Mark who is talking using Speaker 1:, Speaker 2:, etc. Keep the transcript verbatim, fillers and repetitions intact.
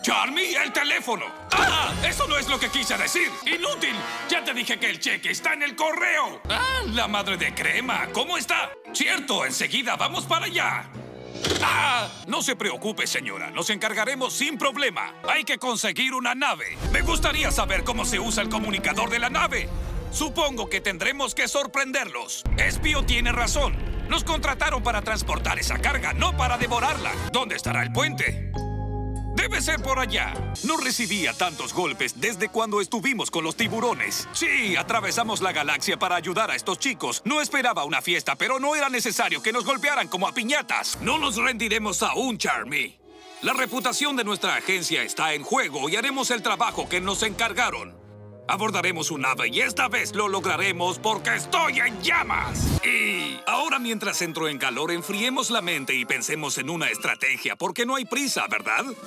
Speaker 1: ¡Charmy, el teléfono! ¡Ah! Eso no es lo que quise decir. ¡Inútil! Ya te dije que el cheque está en el correo. ¡Ah! La madre de crema. ¿Cómo está? Cierto, enseguida vamos para allá. ¡Ah! No se preocupe, señora. Nos encargaremos sin problema. Hay que conseguir una nave. Me gustaría saber cómo se usa el comunicador de la nave. Supongo que tendremos que sorprenderlos. Espio tiene razón. Nos contrataron para transportar esa carga, no para devorarla. ¿Dónde estará el puente? Debe ser por allá. No recibía tantos golpes desde cuando estuvimos con los tiburones. Sí, atravesamos la galaxia para ayudar a estos chicos. No esperaba una fiesta, pero no era necesario que nos golpearan como a piñatas. No nos rendiremos aún, Charmy. La reputación de nuestra agencia está en juego y haremos el trabajo que nos encargaron. Abordaremos un nave y esta vez lo lograremos porque estoy en llamas. Y ahora, mientras entro en calor, enfriemos la mente y pensemos en una estrategia, porque no hay prisa, ¿verdad?